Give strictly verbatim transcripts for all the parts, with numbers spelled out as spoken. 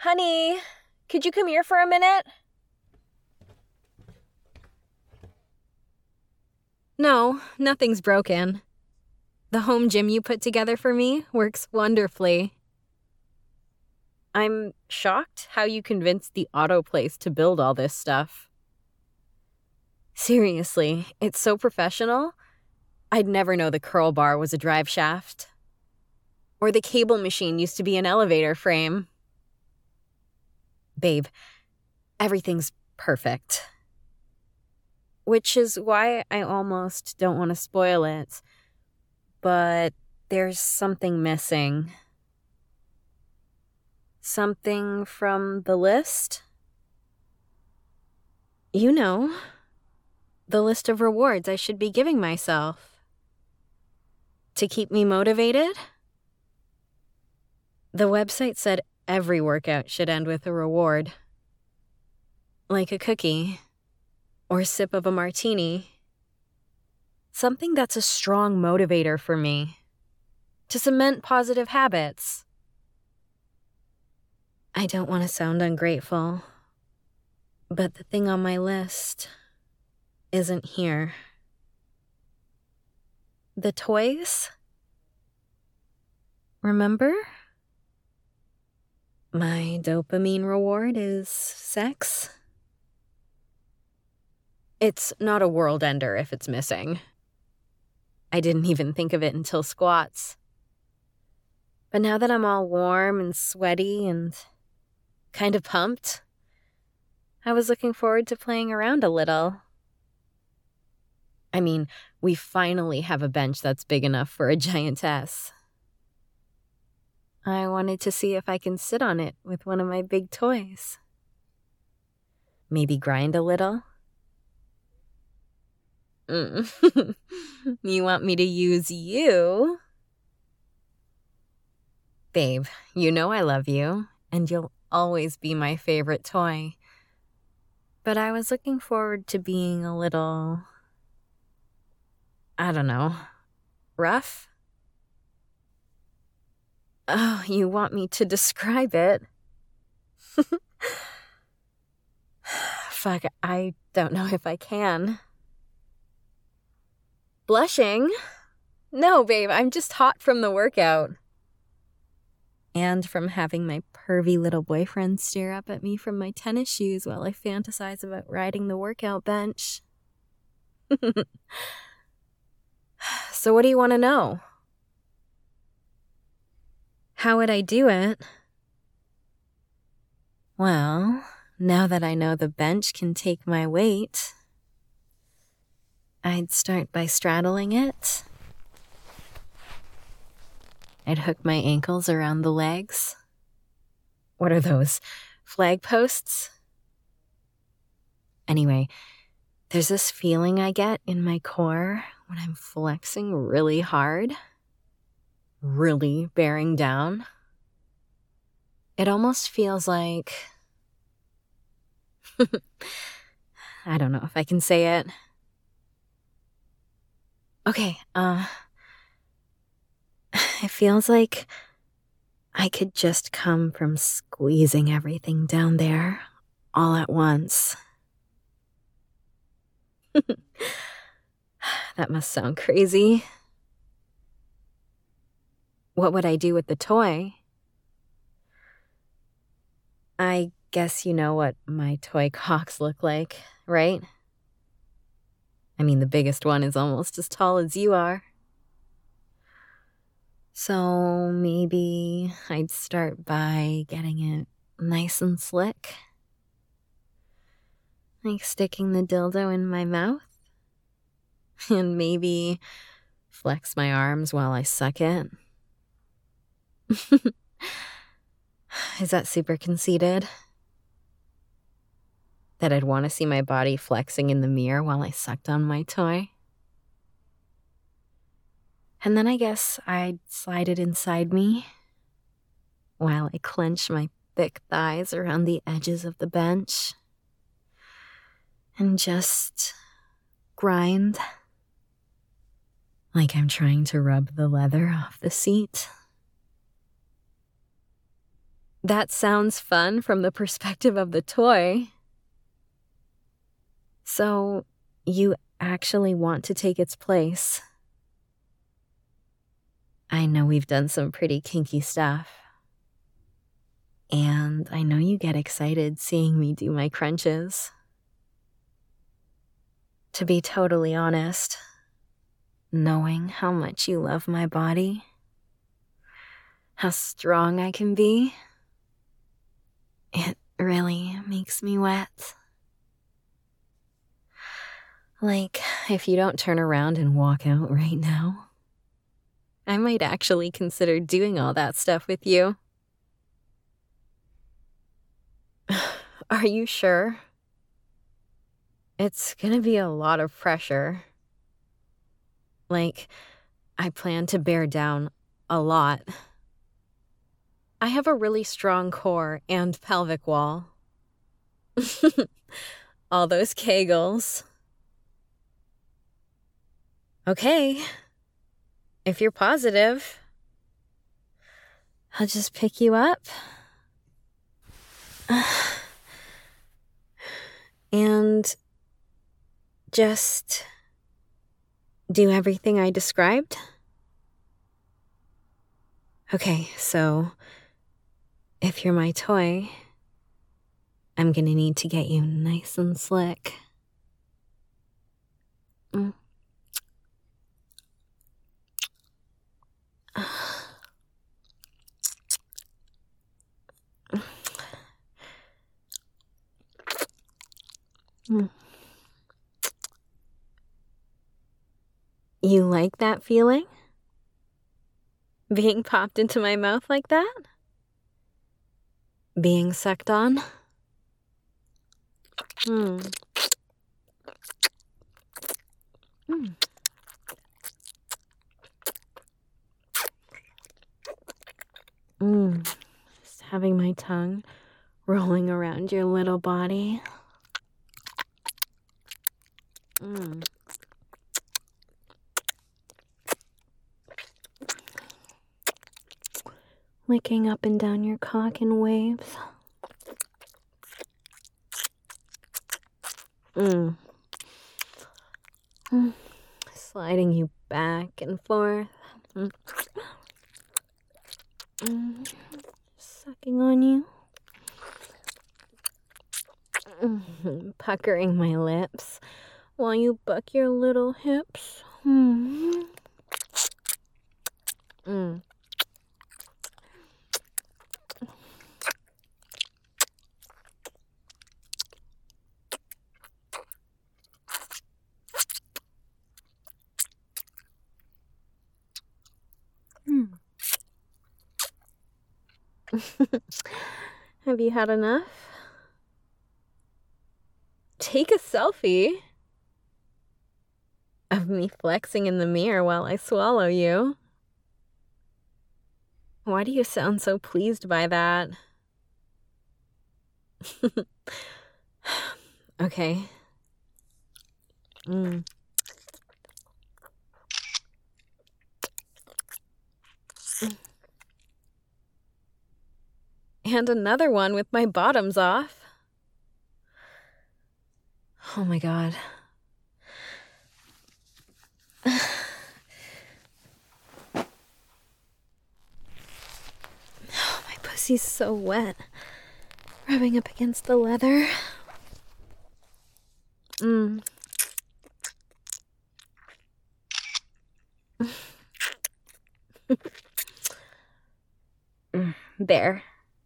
Honey, could you come here for a minute? No, nothing's broken. The home gym you put together for me works wonderfully. I'm shocked how you convinced the auto place to build all this stuff. Seriously, it's so professional. I'd never know the curl bar was a drive shaft. Or the cable machine used to be an elevator frame. Babe, everything's perfect. Which is why I almost don't want to spoil it. But there's something missing. Something from the list? You know, the list of rewards I should be giving myself. To keep me motivated? The website said every workout should end with a reward. Like a cookie. Or a sip of a martini. Something that's a strong motivator for me. To cement positive habits. I don't want to sound ungrateful, but the thing on my list isn't here. The toys? Remember? My dopamine reward is sex. It's not a world ender if it's missing. I didn't even think of it until squats. But now that I'm all warm and sweaty and kind of pumped, I was looking forward to playing around a little. I mean, we finally have a bench that's big enough for a giantess. I wanted to see if I can sit on it with one of my big toys. Maybe grind a little. Mm. You want me to use you? Babe, you know I love you, and you'll always be my favorite toy. But I was looking forward to being a little, I don't know, rough? Oh, you want me to describe it? Fuck, I don't know if I can. Blushing? No, babe, I'm just hot from the workout. And from having my pervy little boyfriend stare up at me from my tennis shoes while I fantasize about riding the workout bench. So what do you want to know? How would I do it? Well, now that I know the bench can take my weight, I'd start by straddling it. I'd hook my ankles around the legs. What are those, flag posts? Anyway, there's this feeling I get in my core when I'm flexing really hard, really bearing down. It almost feels like... I don't know if I can say it. Okay, uh... it feels like I could just come from squeezing everything down there all at once. That must sound crazy. What would I do with the toy? I guess you know what my toy cocks look like, right? I mean, the biggest one is almost as tall as you are. So maybe I'd start by getting it nice and slick. Like sticking the dildo in my mouth. And maybe flex my arms while I suck it. Is that super conceited? That I'd want to see my body flexing in the mirror while I sucked on my toy? And then I guess I'd slide it inside me while I clench my thick thighs around the edges of the bench and just grind like I'm trying to rub the leather off the seat. That sounds fun from the perspective of the toy. So, you actually want to take its place. I know we've done some pretty kinky stuff. And I know you get excited seeing me do my crunches. To be totally honest, knowing how much you love my body, how strong I can be, it really makes me wet. Like, if you don't turn around and walk out right now, I might actually consider doing all that stuff with you. Are you sure? It's gonna be a lot of pressure. Like, I plan to bear down a lot. I have a really strong core and pelvic wall. All those kegels. Okay. If you're positive, I'll just pick you up. And just do everything I described? Okay, so if you're my toy, I'm gonna need to get you nice and slick. Mm. Mm. You like that feeling? Being popped into my mouth like that? Being sucked on? Hmm. Hmm. Mm. Just having my tongue rolling around your little body. Mm. Licking up and down your cock in waves. Mm. Mm. Sliding you back and forth. Mm. Mm. Sucking on you. Mm. Puckering my lips while you buck your little hips. Mm. Mm. Mm. Have you had enough? Take a selfie of me flexing in the mirror while I swallow you. Why do you sound so pleased by that? Okay. Mm. And another one with my bottoms off. Oh my god. Oh, my pussy's so wet. Rubbing up against the leather. Mm. There.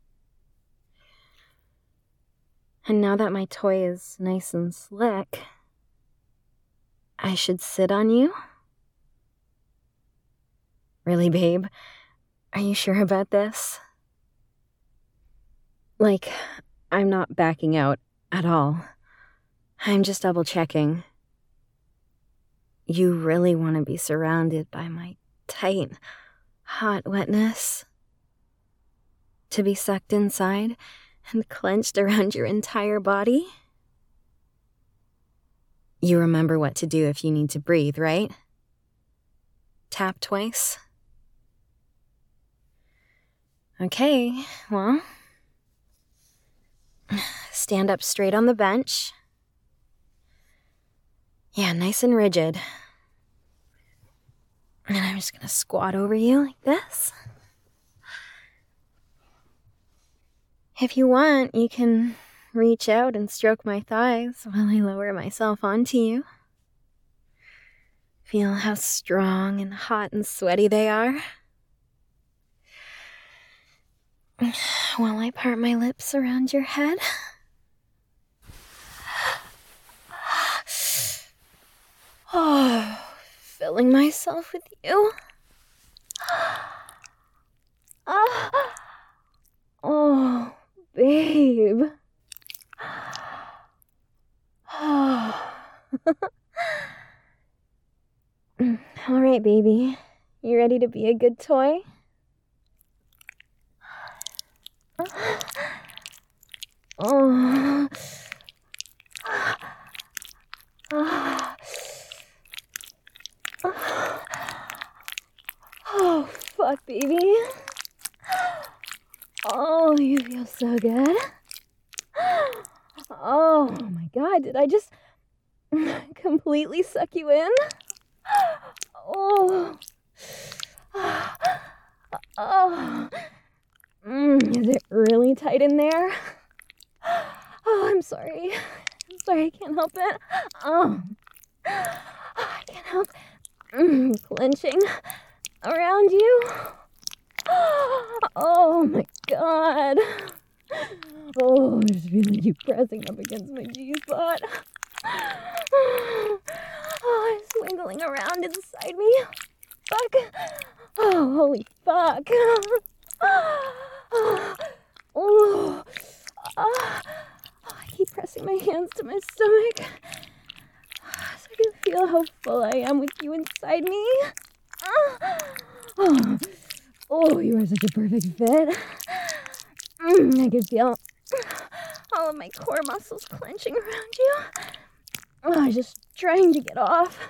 And now that my toy is nice and slick, I should sit on you? Really, babe? Are you sure about this? Like, I'm not backing out at all. I'm just double checking. You really want to be surrounded by my tight, hot wetness? To be sucked inside and clenched around your entire body? You remember what to do if you need to breathe, right? Tap twice. Okay, well, Stand up straight on the bench. Yeah, nice and rigid. And I'm just gonna squat over you like this. If you want, you can reach out and stroke my thighs while I lower myself onto you. Feel how strong and hot and sweaty they are. While I part my lips around your head. Oh, filling myself with you. Oh, oh babe. Oh. All right, baby. You ready to be a good toy? Oh. Oh. Oh, fuck, baby. Oh, you feel so good. Oh my god, did I just completely suck you in? Oh. Oh. Mm, is it really tight in there? Oh, I'm sorry. I'm sorry, I can't help it. Oh. I can't help mm, clenching around you. Oh my god. Oh, I just feel like you pressing up against my G-spot. Oh, it's wiggling around inside me. Fuck. Oh, holy fuck. Oh, oh, oh, I keep pressing my hands to my stomach so I can feel how full I am with you inside me. Oh, oh, you are such a perfect fit. Mm, I can feel all of my core muscles clenching around you. Oh, just trying to get off.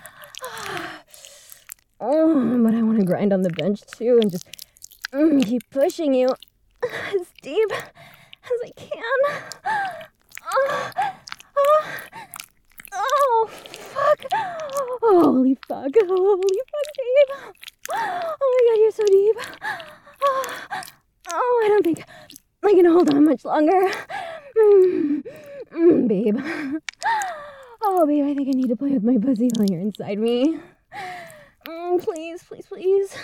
Oh, but I want to grind on the bench too and just mm, keep pushing you as deep as I can. Oh, oh, oh fuck. Holy fuck. Holy fuck, babe. Oh my god, you're so deep. Oh, oh I don't think I can hold on much longer. Mm, mm, babe. Oh, babe, I think I need to play with my pussy while you're inside me. Mm, please, please, please.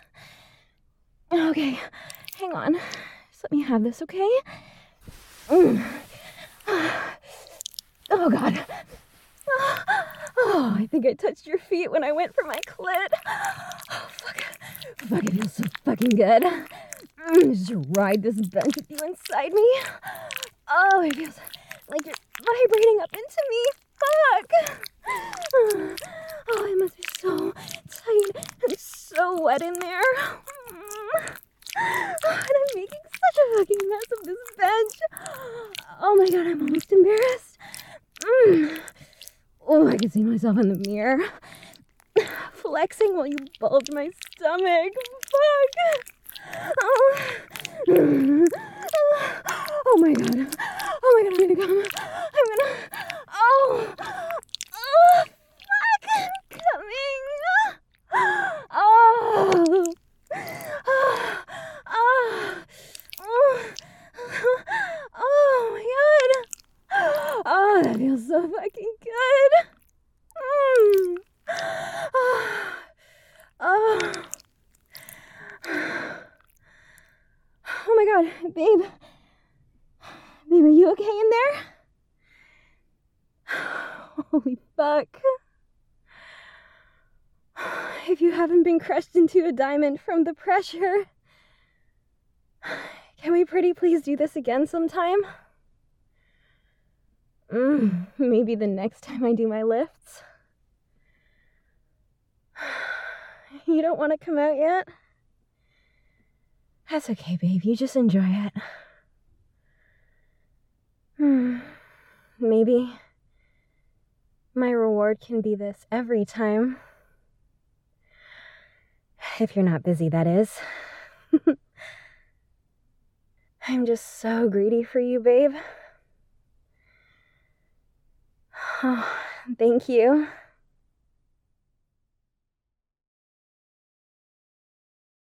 Okay, hang on. Just let me have this, okay? Mm. Oh, God. Oh, I think I touched your feet when I went for my clit. Oh, fuck. Fuck, it feels so fucking good. Mm, just ride this bench with you inside me. Oh, it feels like you're vibrating up into me. Fuck. Oh, it must be so tight and so wet in there. Mm. Oh, and I'm making such a fucking mess of this bench. Oh my god, I'm almost embarrassed. Mm. Oh, I can see myself in the mirror. Flexing while you bulge my stomach. Fuck. Oh. Oh my god. Oh my god, I'm gonna come. I'm gonna. Oh. Oh, fuck. I'm coming. Oh. Oh. Oh. Oh my god. Oh, that feels so fucking good. Mm. Oh. Oh. Oh my god, babe. Babe, are you okay in there? Holy fuck. If you haven't been crushed into a diamond from the pressure, can we pretty please do this again sometime? Mm, maybe the next time I do my lifts. You don't want to come out yet? That's okay, babe. You just enjoy it. Hmm. Maybe my reward can be this every time. If you're not busy, that is. I'm just so greedy for you, babe. Oh, thank you.